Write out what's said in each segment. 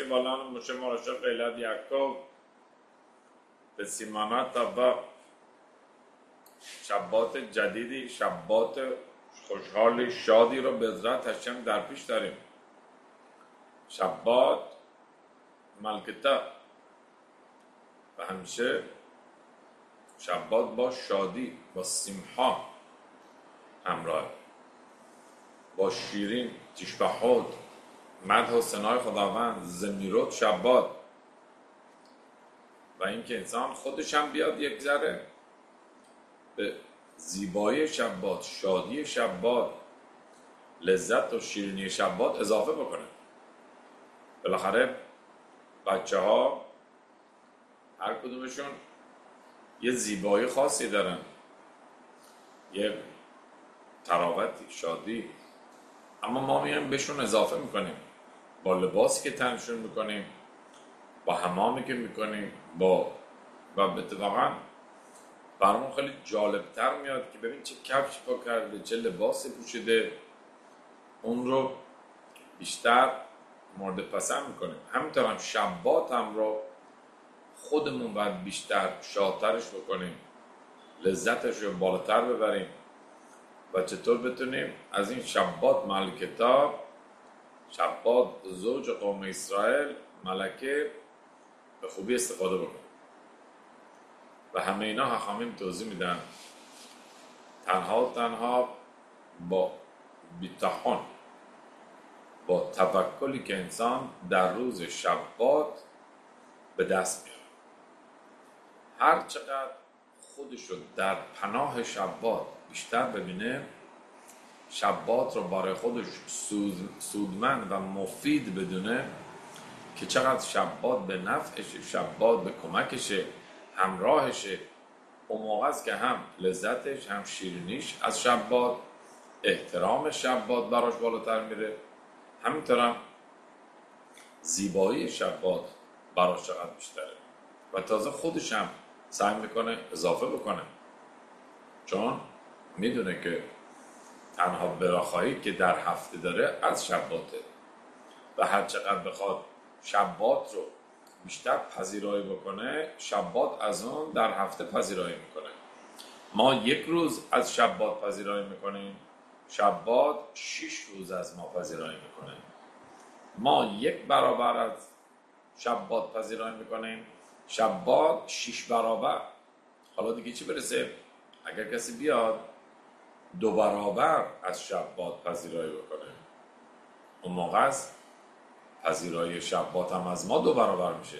بالان مشه مرشد قیلت یعقوب به سیمانات با شبات جدیدی، شبات خوشحالی، شادی رو به ذات هشم در پیش داریم. شبات ملکتا و همیشه شبات با شادی، با سیمها همراه، با شیرین تشبهات، مدح و ثنای خداوند، زمیرات شبات و اینکه انسان خودش هم بیاد یک ذره به زیبایی شبات، شادی شبات، لذت و شیرینی شبات اضافه بکنه. بالاخره بچه ها هر کدومشون یه زیبایی خاصی دارن، یه تراوتی، شادی، اما ما میایم بهشون اضافه میکنیم با لباسی که تنشون میکنیم، با حمامی که میکنیم، و اتفاقا برامون خیلی جالبتر میاد که ببین چه کفش پا کرده، چه لباسی پوشیده، اون رو بیشتر مورد پسند میکنیم. همینطور هم شبات هم رو خودمون باید بیشتر شادترش بکنیم، لذتش رو بالاتر ببریم و چطور بتونیم از این شبات مال کتاب، شبات زوج قوم اسرائیل، ملکه، به خوبی استفاده بکنیم. و همه اینا حاخامیم توضیح میدن تنها با بیتاحون، با توکلی که انسان در روز شبات به دست میاره. هر چقدر خودش رو در پناه شبات بیشتر ببینه، شبات رو برای خودش سودمند و مفید بدونه که چقدر شبات به نفعشه، شبات به کمکشه، همراهشه، اون موقع است که هم لذتش هم شیرینیش از شبات، احترام شبات براش بالاتر میره، همینطورم زیبایی شبات براش چقدر بیشتره و تازه خودش هم سعی میکنه اضافه بکنه، چون میدونه که تنها براخایی که در هفته داره از شباته و هر چقدر بخواد شبات رو بیشتر پذیرایی بکنه، شبات از اون در هفته پذیرایی میکنه. ما یک روز از شبات پذیرایی میکنیم، شبات 6 روز از ما پذیرایی میکنه. ما 1 برابر از شبات پذیرایی میکنیم، شبات 6 برابر. حالا دیگه چی برسه اگر کسی بیاد 2 برابر از شبات پذیرایی بکنه، اون موقع است پذیرایی شبات هم از ما 2 برابر میشه.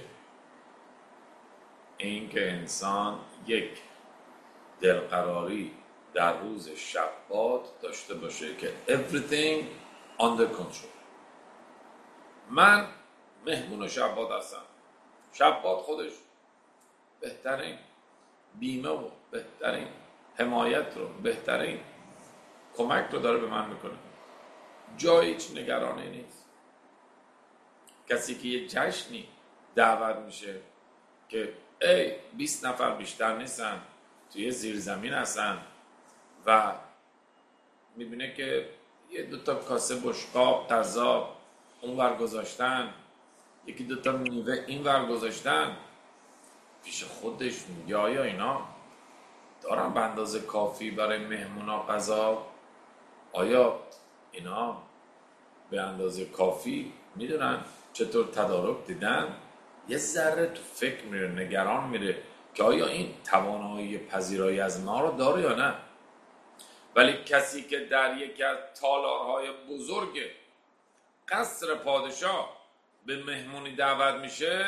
این که انسان یک دلقراری در روز شبات داشته باشه که everything under control. من مهمون شبات هستم. شبات خودش بهترین بیمه و بهترین حمایت رو، بهترین کمک رو داره به من میکنه. جای هیچ نگرانی نیست. کسی که یه جشنی دعوت میشه که 20 نفر بیشتر نیستن، توی زیرزمین هستن و میبینه که 1-2 کاسه بشقاب تذاب اون ور گذاشتن، 1-2 میوه این ور گذاشتن، پیش خودش میگه آیا اینا دارن به اندازه کافی برای مهمونا غذا؟ آیا اینا به اندازه کافی میدونن چطور تدارک دیدن؟ یه ذره تو فکر میره، نگران میره که آیا این توانایی پذیرایی از ما رو داره یا نه. ولی کسی که در یکی از تالارهای بزرگ قصر پادشاه به مهمونی دعوت میشه،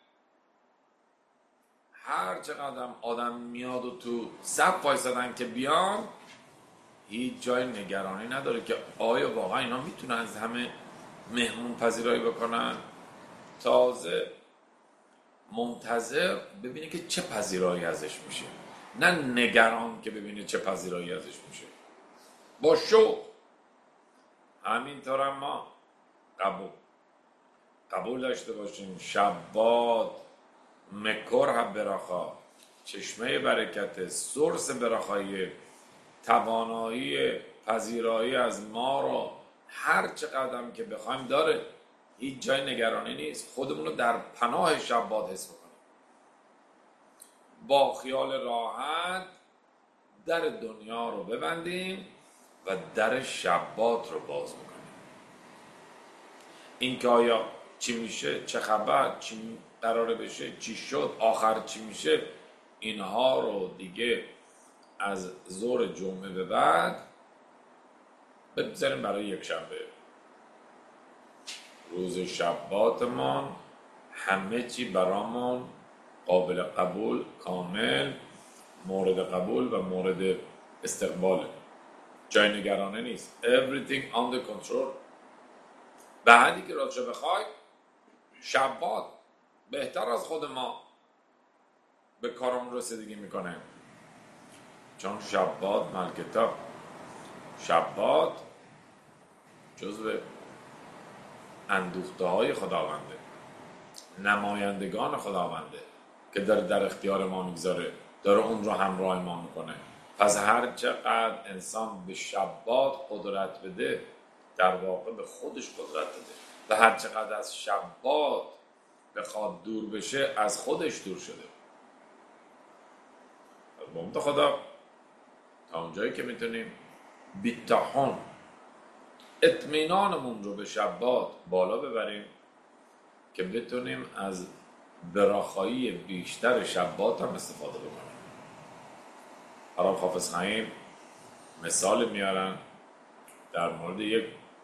هر چقدر آدم میاد و تو صف وایسادن که بیان، هیچ جای نگرانی نداره که آیا واقعا اینا میتونن از همه مهمون پذیرایی بکنن. تازه منتظر ببینه که چه پذیرایی ازش میشه، نه نگران که ببینه چه پذیرایی ازش میشه. با شوق. همینطور ما قبول داشته باشیم شبات مکر براخا، چشمه برکت، سورس براخایی، توانایی پذیرایی از ما رو هر چقدر که بخوایم داره. هیچ جای نگرانی نیست، خودمون رو در پناه شبات حس بکنیم، با خیال راحت در دنیا رو ببندیم و در شبات رو باز بکنیم. این که آیا چی میشه، چه خبر، چی قراره بشه، چی شد، آخر چی میشه، اینها رو دیگه از ظهر جمعه به بعد بگذاریم برای یک شنبه. روز شباتمان همه چی برامون قابل قبول، کامل، مورد قبول و مورد استقباله، جای نگرانه نیست. Everything under control. به حدی که راجع بخوای شبات بهتر از خود ما به کارمون رسیدگی میکنه، چون شبات ملکتا، شبات جزو اندوخته های خداونده، نمایندگان خداونده که داره در اختیار ما میگذاره، داره اون رو همراه ما میکنه. پس هر چقدر انسان به شبات قدرت بده، در واقع به خودش قدرت بده، و هر چقدر از شبات بخواد دور بشه، از خودش دور شده. با امید خدا تا اونجایی که میتونیم بی‌تحون اطمینانمون رو به شبات بالا ببریم که بتونیم از براخایی بیشتر شبات هم استفاده بکنیم. حرام حافظ خیم مثال میارن در مورد یک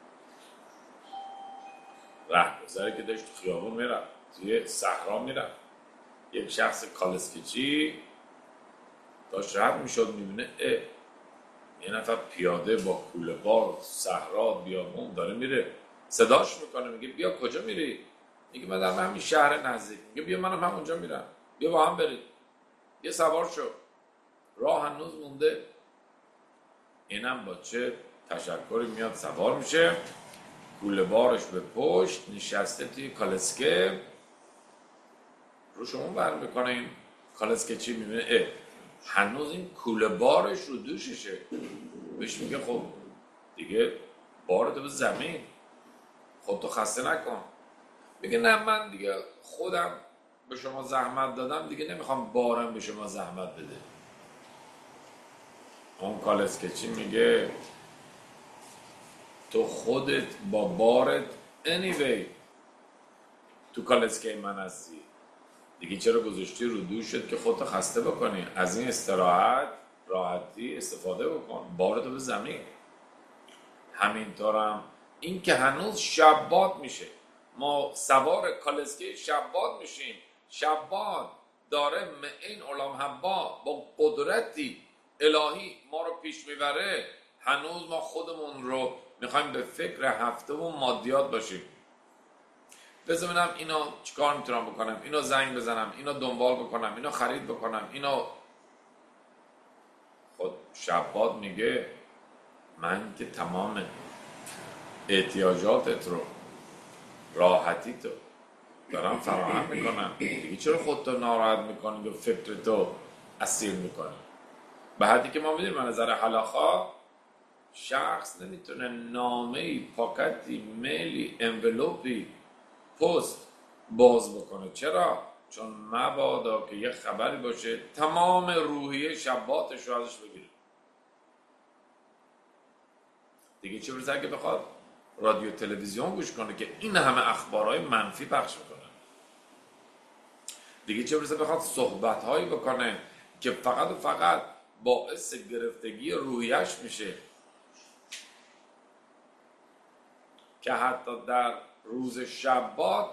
رهگذری که داشت تو خیابون میرفت، توی صحرا میرفت، یک شخص کالسکیچی داشت رد میشد، میبینه یه نفر پیاده با کوله بار صحرا بیابون داره میره، صداش میکنه، میگه بیا کجا میری؟ میگه من در همین شهر نزدیک. میگه بیا منم همونجا میرم، بیا با هم برید. بیا سوار شو، راه هنوز مونده. اینم با چه تشکری میاد سوار میشه، کوله بارش به پشت نشسته توی کالسکه، رو شما بر میکنه. این کالسکه چی میبینه؟ هنوز این کوله بارش رو دوششه. بهش میگه خب دیگه بارتو به زمین، خودتو خسته نکن. میگه نه، من دیگه خودم به شما زحمت دادم، دیگه نمیخوام بارم به شما زحمت بده. اون کالسکچی میگه تو خودت با بارت anyway تو کالسکه من هستی، دیگه چرا گذاشتی رو دوشت که خودتو خسته بکنی؟ از این استراحت راحتی استفاده بکن، بارتو به زمین. همینطورم این که هنوز شبات میشه، ما سوار کالسکه شبات میشیم، شبات داره این علام حبا با قدرتی الهی ما رو پیش میبره. هنوز ما خودمون رو میخوایم به فکر هفته و مادیات باشیم، بزنم اینو چیکار میتونم بکنم، اینو زنگ بزنم، اینو دنبال بکنم، اینو خرید بکنم، اینو. خود شبات میگه من که تمام احتیاجاتت رو، راحتی تو دارم فراهم میکنم، دیگه چرا خودتو ناراحت میکنی و فکرتو اسیر میکنی؟ به حدی که ما میدونیم از نظر حلاخا شخص نمیتونه نامه‌ای، پاکتی، میلی، انولوپی، پست باز بکنه. چرا؟ چون مبادا که یه خبری باشه تمام روحیه شباتش رو ازش بگیره. دیگه چه برسه که بخواد رادیو تلویزیون گوش کنه که این همه اخبارهای منفی پخش میکنه. دیگه چه برسه بخواد صحبتهایی بکنه که فقط و فقط باعث گرفتگی روحیش میشه، که حتی در روز شبات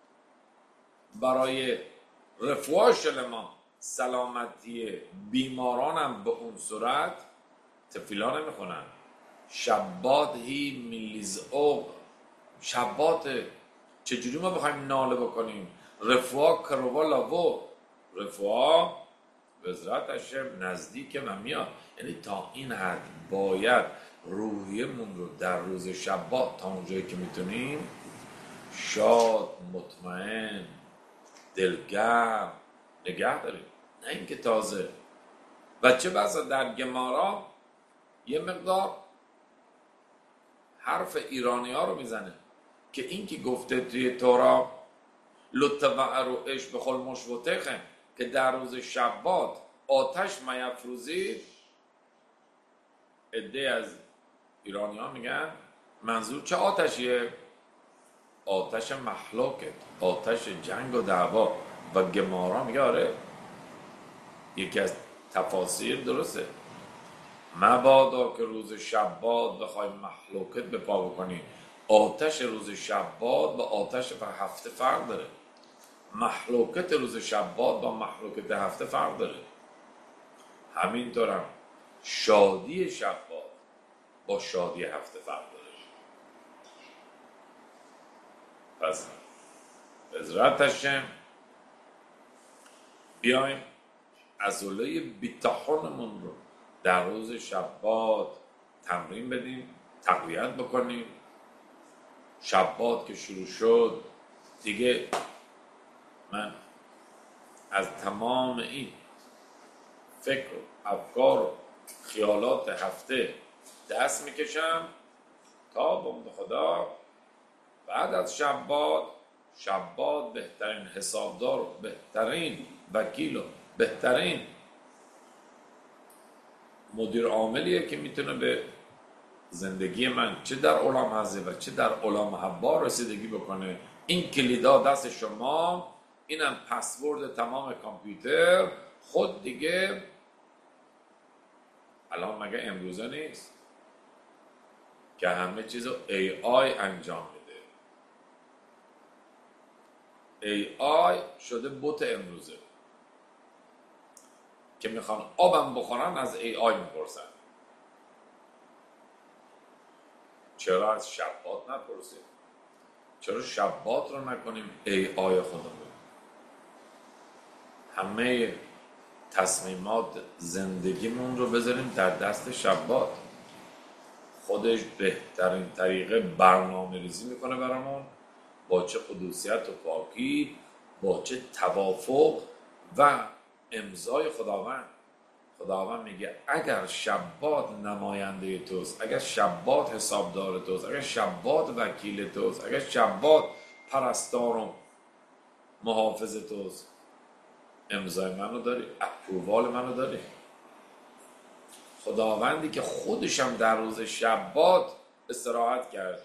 برای رفاه شلما، سلامتی بیماران هم به اون صورت تفیلا نمیخونن. شبات هی میلیزعوق، شبات چجوری ما بخوایم ناله بکنیم؟ رفاه کروا لاوو، رفاه وزرت هشم نزدیک و میاد. یعنی تا این حد باید روحیمون رو در روز شبات تا اونجایی که میتونیم شاد، مطمئن، دلگرم نگه داریم، نه اینکه تازه. و چه بسا در گمارا یه مقدار حرف ایرانی ها رو میزنه که این که گفته توی تورا لطفا رو اش بخل مشوتخم که در روز شبات آتش میفروزید، عده از ایرانی ها میگن منظور چه آتشیه؟ آتش محلوکت، آتش جنگ و دعوا. و گمارا میگه آره، یکی از تفاسیر درسته، مبادا که روز شبات بخوای محلوکت به پا بکنی. آتش روز شبات با آتش هفته فرق داره، محلوکت روز شبات با محلوکت هفته فرق داره. همینطورم شادی شبات با شادی هفته فرق داره. پس عزرت هشم بیایم عضله بیتاحونمون رو در روز شبات تمرین بدیم، تقویت بکنیم. شبات که شروع شد دیگه من از تمام این فکر و افکار و خیالات هفته دست میکشم تا بمد خدا بعد از شبات بهترین حسابدار و بهترین وکیل و بهترین مدیر عاملیه که میتونه به زندگی من چه در عالم حضه و چه در عالم حبا رسیدگی بکنه. این کلیدا دست شما، اینم پسورد تمام کامپیوتر. خود دیگه الان مگه امروزه نیست که همه چیزو AI انجام میده؟ AI شده بوت امروزه که میخوان آبم بخورن از AI میپرسن. چرا از شبات نپرسیم؟ چرا شبات رو نکنیم AI خودمون؟ همه تصمیمات زندگیمون رو بذاریم در دست شبات. خودش بهترین طریقه برنامه ریزی میکنه برامون، با چه قدوسیت و پاکی، با چه توافق و امضای خداوند میگه اگر شبات نماینده توست، اگر شبات حسابدار توست، اگر شبات وکیل توست، اگر شبات پرستار و محافظ توست، امضای منو داری، اپرووال منو داری. خداوندی که خودشم در روز شبات استراحت کرد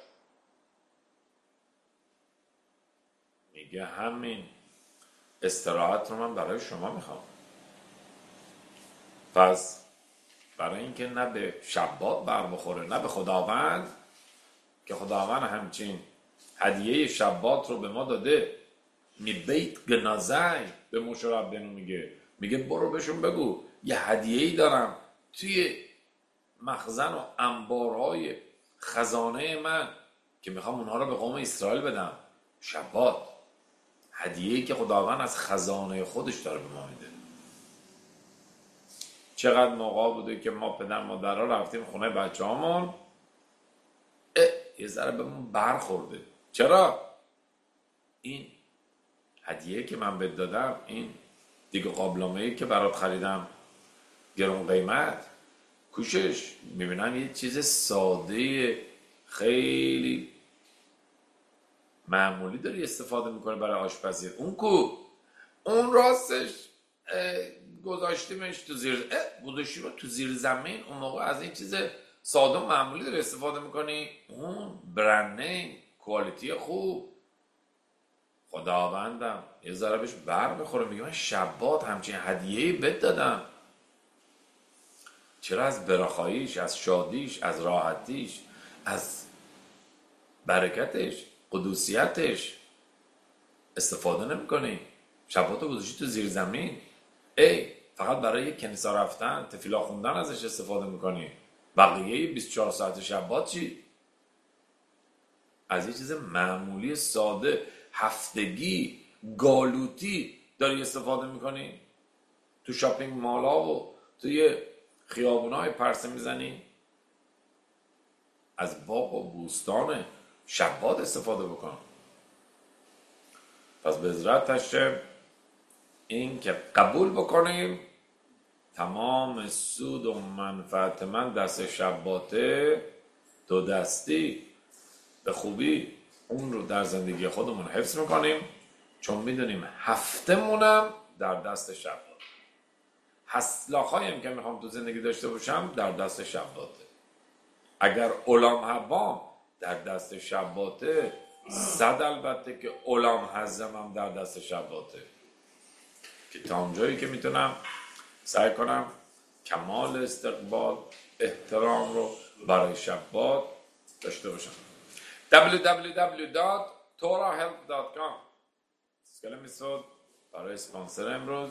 میگه همین استراحت رو من برای شما میخوام. پس برای اینکه نه به شبات بر بخوره نه به خداوند، که خداوند همچین هدیه شبات رو به ما داده، می بیت گنازای به مشرب بنو میگه برو بهشون بگو یه هدیه‌ای دارم توی مخزن و انبارهای خزانه من که میخوام اونها رو به قوم اسرائیل بدم. شبات هدیه‌ای که خداوند از خزانه خودش داره به ما میده. چقدر موقع بوده که ما پدر مادرها رفتیم خونه بچه هامون، یه ذره بهمون برخورده. چرا؟ این هدیه که من بهت دادم، این دیگه قابلمه‌ای که برات خریدم گرون قیمت، کوشش میبینم یه چیز ساده خیلی معمولی داری استفاده میکنه برای آشپزی. اون راستش گذاشتیمش تو زیر زمین. اون موقع از این چیز ساده و معمولی داری استفاده میکنی، اون برند نیم، کوالیتی خوب. خداوندم یه ذره بهش بر بخوره، میگه من شبات همچین هدیه‌ای بهت دادم. چرا از برخاییش، از شادیش، از راحتیش، از برکتش، قدوسیتش استفاده نمی کنی؟ شباتو گذاشتی تو زیر زمین، فقط برای کنیسا رفتن، تفیلا خوندن ازش استفاده میکنی. بقیه 24 ساعت شبات چی؟ از یه چیز معمولی ساده هفتگی گالوتی داری استفاده میکنی؟ تو شاپینگ مالا و توی خیابونای پرسه میزنی؟ از باغ و بوستان شبات استفاده بکن. پس به عزرت هشم این که قبول بکنیم تمام سود و منفعت من دست شباته، دو دستی به خوبی اون رو در زندگی خودمون حفظ میکنیم، چون میدونیم هفتمونم در دست شباته. هستلاخایم که میخوام تو زندگی داشته باشم در دست شباته. اگر اولام هبام در دست شباته، صد البته که اولام هزمم در دست شباته، که تا اونجایی که میتونم سعی کنم کمال استقبال احترام رو برای شبات داشته باشم. www.torahealth.com اسکله میسود برای اسپانسر امروز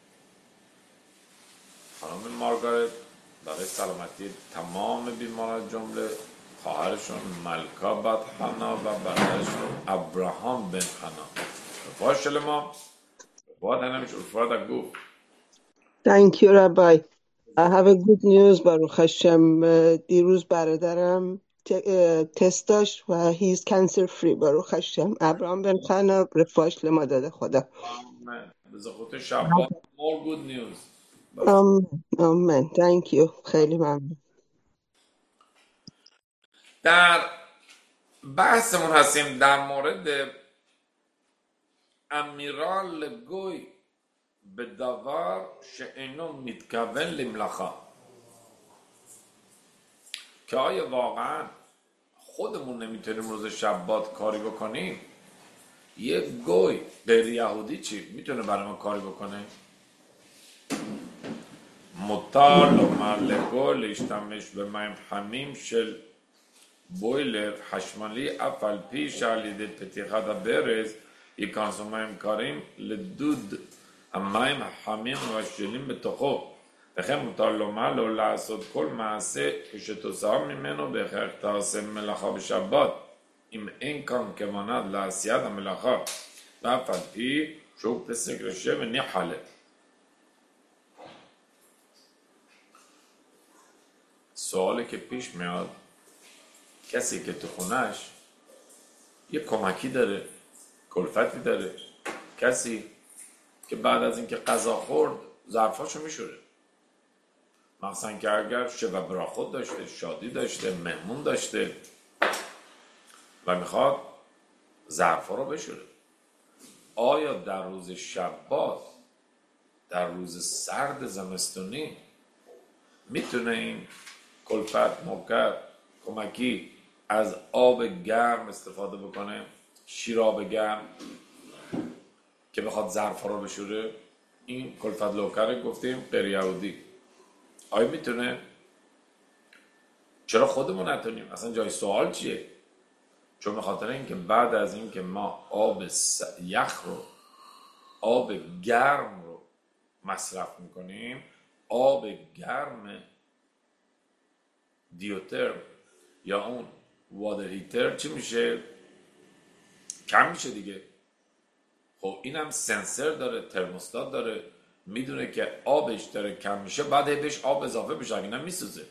خانم مارگارت، برای سلامتی تمام بیماران جمله خواهرشون ملکا بد حنا و برادرشون ابراهام بن حنا. رفاه شلما رفاه هنمیش رفاه گفت. Thank you, Rabbi. I have a good news. Baruch Hashem. دیروز برادرم تست داشت و he is cancer free. Baruch Hashem. ابراهام بن خنا رفاش لما داده خدا. آمین. بزخوت شبا more good news. آمین. Thank you. خیلی ممنون. در بحثمون هستیم در مورد امیرال گوی به داور شئینو میتکون لملخا، که آیا واقعا خودمون نمیتونیم روز شبات کاری بکنیم؟ یه گوی غیر یهودی چی میتونه برای ما کاری بکنه؟ مطال و ملگو لیشتمش به میم حمیم شل بویلر حشمالی افل پیش علیده پتیخه دا برز یکانسو میم کاریم لدود میم حمیم و شلیم به تخو بخیر مطال و مل و لعصد کل معسه کشتوسا میمنو بخیر تاسم ملخا به شبات این کام که ماند لعصیت ملخا و افل پی شوکت سکرشه و نیحاله. سوالی که پیش میاد، کسی که تو خونش یه کمکی داره، کلفتی داره، کسی که بعد از اینکه غذا خورد ظرفاشو میشوره، مثلا که اگر شب براخود داشته، شادی داشته، مهمون داشته و میخواد ظرفا رو بشوره، آیا در روز شبات، در روز سرد زمستونی میتونه این کلفت، موکر، کمکی از آب گرم استفاده بکنه، شیر آب گرم که بخواد ظرفا رو بشوره؟ این کلفت لوکر گفتیم غیر یهودی. آیا میتونه؟ چرا خودمون نتونیم؟ اصلا جای سوال چیه؟ چون به خاطر اینکه بعد از اینکه ما آب یخ رو، آب گرم رو مصرف میکنیم، آب گرم دیوترم یا اون وادر هیتر چی میشه؟ کم میشه دیگه. خب اینم سنسر داره، ترموستات داره، میدونه که آبش داره کم میشه، بعد بهش آب اضافه بشه، اگه نه میسوزه.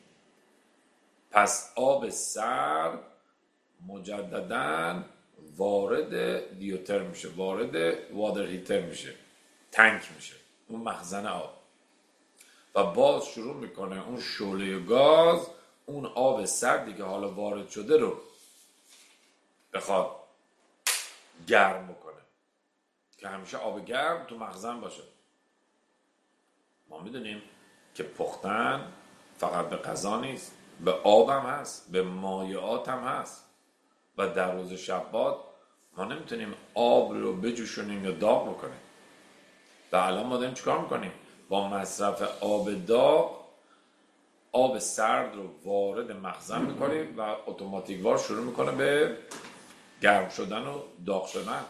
پس آب سرد مجدداً وارد دیوتر میشه، وارد وادر هیتر میشه، تنک میشه، اون مخزن آب، و باز شروع میکنه اون شعله گاز اون آب سردی که حالا وارد شده رو بخواد گرم بکنه، که همیشه آب گرم تو مخزن باشه. ما میدونیم که پختن فقط به غذا نیست، به آب هم هست، به مایعات هم هست، و در روز شبات ما نمیتونیم آب رو بجوشونیم یا داغ بکنیم. و الان ما داریم چیکار میکنیم؟ با مصرف آب داغ آب سرد رو وارد مخزن میکنیم و اتوماتیک وار شروع میکنه به گرم شدن و داغ شدن.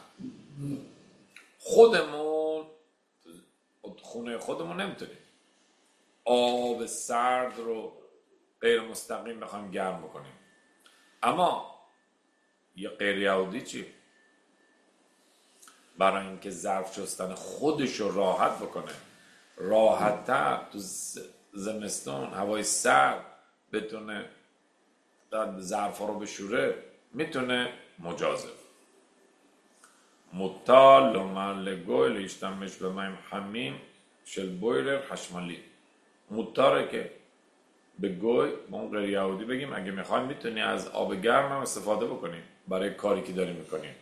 خودمون خونه خودمون نمیتونیم آب سرد رو غیر مستقیم بخوایم گرم بکنیم. اما یه غیر یهودی چی؟ برای اینکه ظرف شستن خودش رو راحت بکنه، راحت‌تر تو زمستون هوای سرد بتونه ظرفا رو بشوره، میتونه مجازه. مطال و ملگوی لیشتمش به میم حمیم شل بویلر حشمالی. مطاره که به گوی، ما اون غیر یهودی بگیم، اگه میخوایم میتونی از آب گرم هم استفاده بکنیم، برای کاری که داریم میکنیم.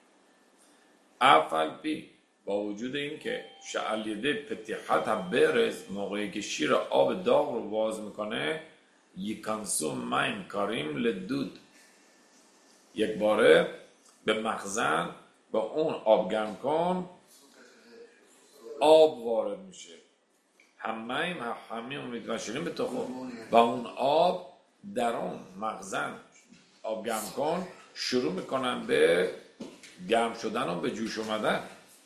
اول پی با وجود این که شعلیده پتیحت برز موقعی که شیر آب داغ رو باز میکنه یکانسو مایم کاریم لدود، یک باره به مخزن با اون آب گرم کن آب وارد میشه. همه امید و شیرین به تو خود و اون آب در اون مخزن آب گرم کن شروع میکنن به گرم شدن و به جوش اومدن.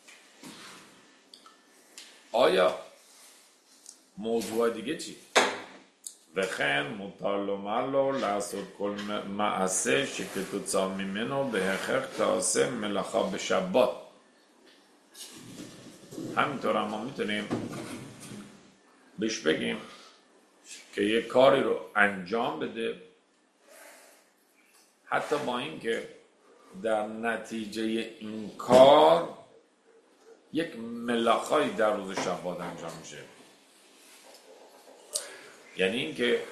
آیا موضوع دیگه چی؟ وخن مطالو مالو لحظت کل معسه شکل تتصال میمنو به حقیق تاسه ملخا به شبات. همینطور هم ما میتونیم بهش بگیم که یک کاری رو انجام بده حتی با این که در نتیجه این کار یک ملاخایی در روز شبات انجام میشه. یعنی این که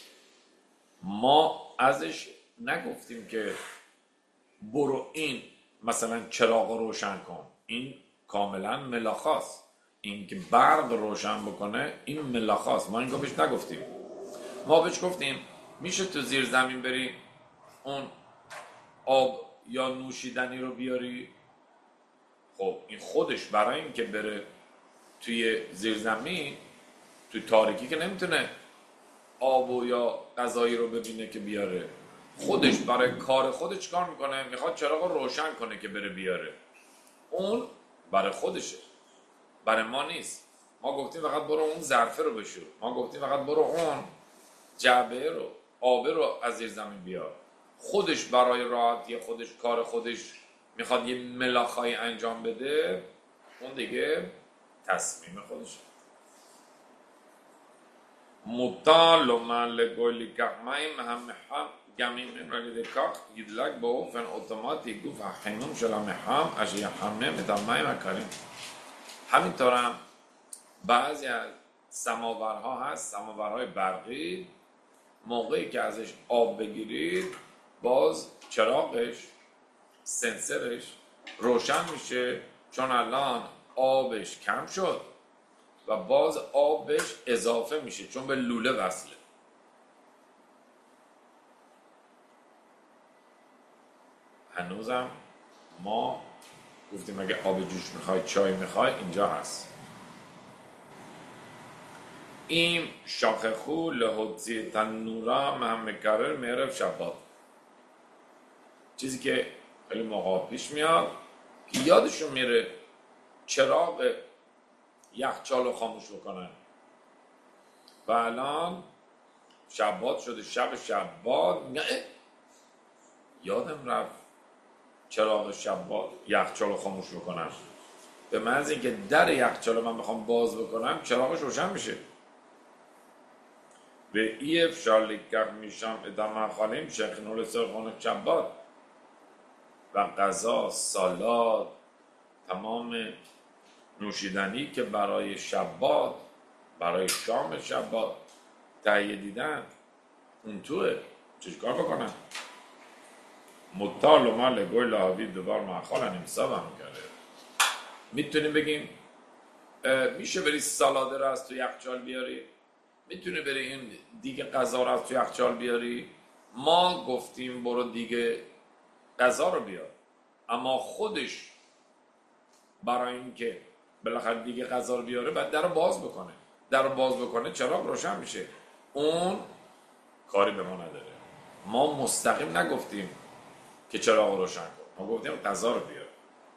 ما ازش نگفتیم که برو این مثلا چراغ روشن کن، این کاملا ملاخاست، این که برق روشن بکنه این ملاخاست، ما اینو بهش نگفتیم. ما بهش گفتیم میشه تو زیر زمین بری اون آب یا نوشیدنی رو بیاری. خب این خودش برای این که بره توی زیر زمین توی تاریکی که نمیتونه آب و یا غذایی رو ببینه که بیاره، خودش برای کار خودش چیکار میکنه؟ میخواد چراغ رو روشن کنه که بره بیاره. اون برای خودشه، برای ما نیست. ما گفتیم فقط برو اون ظرفه رو بشور، ما گفتیم فقط برو اون جعبه رو آبه رو از زیر زمین بیار. خودش برای راحتی خودش کار خودش میخواد یه ملاخایی انجام بده، اون دیگه تصمیم خودشه. مطال و من لگولی کحمایم هم گمیم رلی دکاق یدلک با او فن اوتوماتی گفت حینوم شلام هم اشی همه متامایم اکاریم. همینطور هم بعضی از سماورها هست، سماورهای برقی، موقعی که ازش آب بگیرید باز چراغش سنسرش روشن میشه، چون الان آبش کم شد و باز آبش اضافه میشه چون به لوله وصله. هنوزم ما گفتیم اگه آب جوش میخوای چای میخوای اینجا هست. این شاخه خو لحوزی تنورا مهمکرر میرف شبات، چیزی که خیلی موقع پیش میاد که یادشون میره چراغ یخچال رو خاموش بکنن و الان شبات شده، شب شبات میگه یادم رفت چراغ شبات یخچال رو خاموش بکنم. به محض اینکه در یخچال رو من بخوام باز بکنم چراغش روشن میشه. به ایف شارلیکر میشم ادامه خالیم شخنول سرخونه شبات و غذا، سالاد، تمام نوشیدنی که برای شبات، برای شام شبات تهیه دیدن اون توه، چشکار بکنن؟ مطال و مال گوی لاحوی دوبار معخال نمساب هم کرده. میتونیم بگیم میشه بری سالاده رو از تو یخچال بیاری؟ میتونی بری این دیگه غذا رو از تو یخچال بیاری؟ ما گفتیم برو دیگه غذا رو بیار، اما خودش برای اینکه بالاخره دیگه غذا رو بیاره بعد در رو باز بکنه. در رو باز بکنه چراغ روشن میشه. اون کاری به ما نداره. ما مستقیم نگفتیم که چراغ روشن کن، ما گفتیم غذا رو بیار.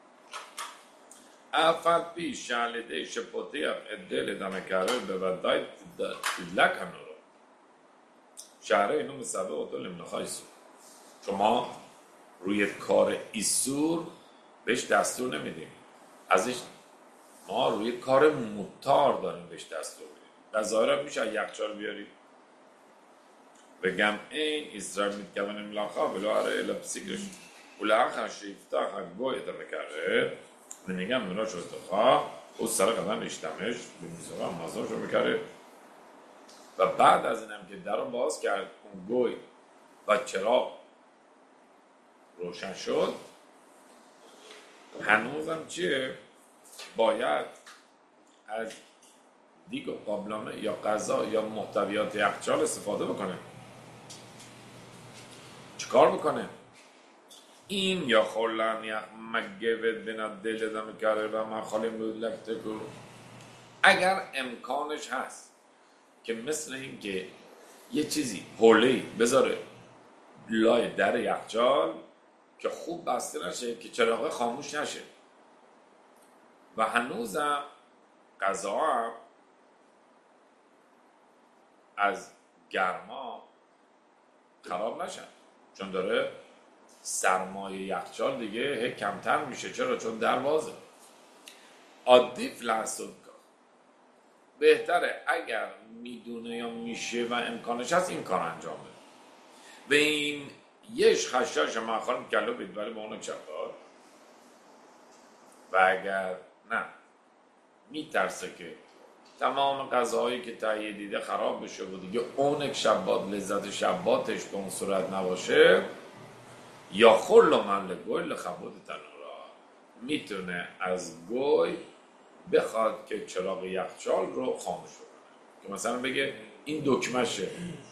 افت بی شعلده شپوتی ادل دمکره به ودای لکن رو شهره اینو مسابه و دل امنخای سو. شما روی کار ایسور بهش دستور نمیدیم، ازش ما روی کار مطار داریم بهش دستور میدیم. در ظاهر میشه یخچال بیاری بگم این اسرائیل میتگوان املاخا ولو اره الا بسیگرش ولی آخر شیفتا خگوی دمکره و میگم منو شد دخواه او سر قدم اشتمش به میزوها مازم شد بکره. و بعد از اینم که در رو باز کرد اون گوی و چراغ روشن شد، هنوزم چیه؟ باید از دیگ و قابلمه یا غذا یا محتویات یخچال استفاده بکنه. چیکار بکنه؟ این یا خلن یا مگوید بنا دل دم کاره و من خالیم رو لکته کرو. اگر امکانش هست که مثل این که یه چیزی حوله‌ای بذاره لای در یخچال که خوب بسته نشه که چراغ خاموش نشه و هنوزم غذا هم از گرما خراب نشن، چون داره سرمایه یخچال دیگه کمتر میشه. چرا؟ چون در بازه. عادی فلسود کار بهتره اگر میدونه یا میشه و امکانش هست این کار انجام بده. به این یش خشاش من خواهیم کلو بید ولی با اونو چپار و اگر نه میترسه که تمام غذاهایی که تهیه دیده خراب بشه و دیگه اونک شبات لذت شباتش به اون صورت نباشه، یا خلو من لگوی لخبود تنورا میتونه از گوی بخواد که چراغ یخچال رو خاموش کنه، که مثلا بگه این دکمشه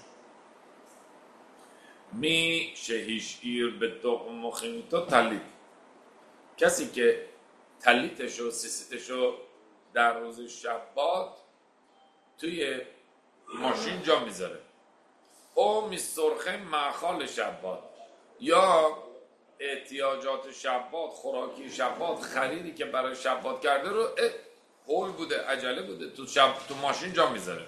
می شهیش ایر به تقم مخیمتو تلیت. کسی که تلیتش و سیسیتش رو در روز شبات توی ماشین جا میذاره او میسرخه معخال شبات یا احتیاجات شبات، خوراکی شبات، خریدی که برای شبات کرده رو هول بوده، عجله بوده، تو ماشین جا میذاره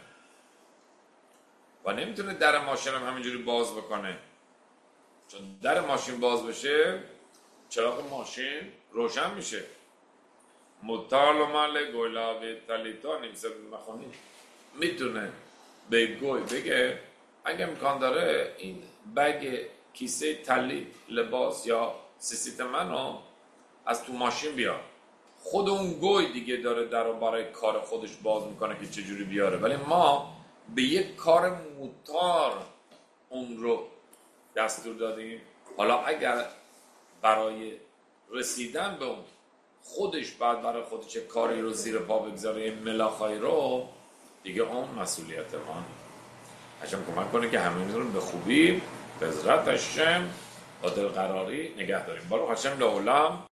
و نمیتونه در ماشین هم همینجوری باز بکنه، چون در ماشین باز بشه چراغ ماشین روشن میشه. مطال مال گلابه تلیتا نمیسه بمخونی میتونه به گوی بگه اگه امکان داره این بگ کیسه تلی لباس یا سیسیت منو از تو ماشین بیار. خود اون گوی دیگه داره در رو برای کار خودش باز میکنه که چجوری بیاره، ولی ما به یک کار موتار اون رو دستور دادیم. حالا اگر برای رسیدن به اون خودش بعد برای خودش کاری رو زیر پا بگذاره، این ملاخای رو دیگه اون مسئولیت ما. هشم کمک کنه که همه رو به خوبی به عزت هشم با دلقراری نگه داریم. باروخ هشم لعالم.